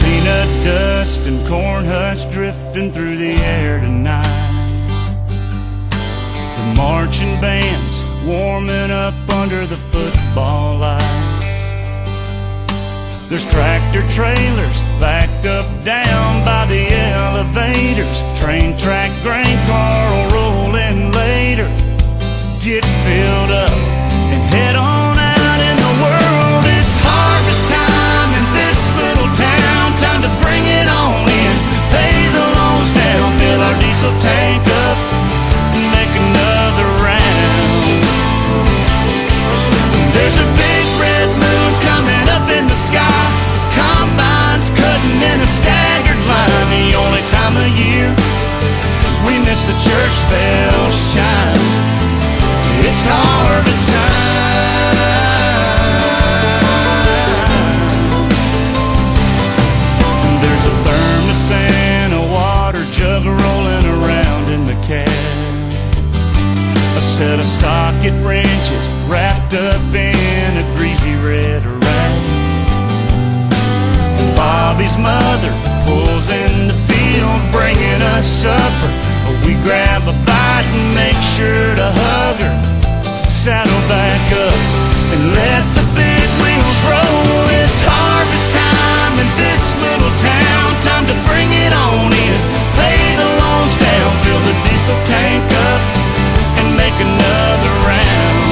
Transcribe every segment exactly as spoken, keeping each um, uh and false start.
Peanut dust and corn husks drifting through the air tonight. The marching bands warming up under the football lights. There's tractor trailers backed up down by the elevators. Train track grain car will roll in later. Get filled up and head on out in the world. It's harvest time in this little town. Time to bring it on in, pay the loans down, fill our diesel tank up and make another round. There's a big red moon coming up in the sky. Combines cutting in a staggered line. The only time of year we miss the church bells chime. It's harvest time. There's a thermos and a water jug rolling around in the cab. A set of socket wrenches wrapped up in a greasy red rag. Bobby's mother pulls in the field, bringing us supper. We grab a bite and make sure to hug her. Saddle back up and let the big wheels roll. It's harvest time in this little town. Time to bring it on in, pay the loans down, fill the diesel tank up and make another round.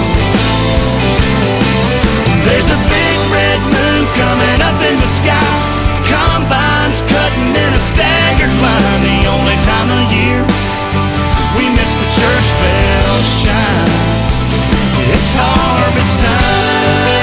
There's a big red moon coming up in the sky. Combines cutting in a staggered line. The only time of year we miss the church bells chime. It's harvest time.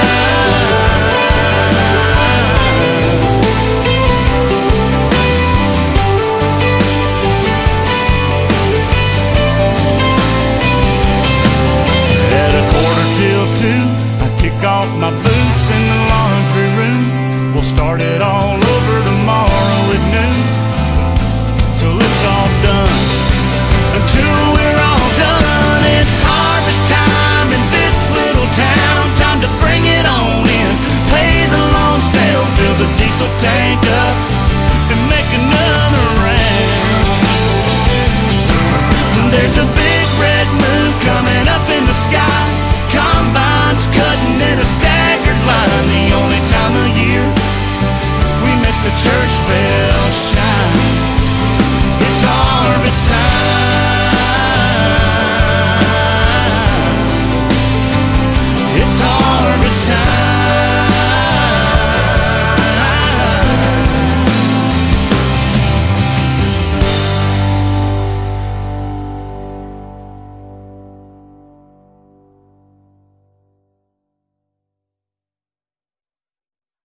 At a quarter till two, I kick off my boots in the laundry room. We'll start it all over tomorrow at noon, till it's all done, until we're all done. It's harvest time in this little town. Time to bring it on in, pay the loans down, fill the diesel tank up and make another round. There's a big red moon coming up in the sky. Combines cutting in a staggered line. The only time of year we miss the church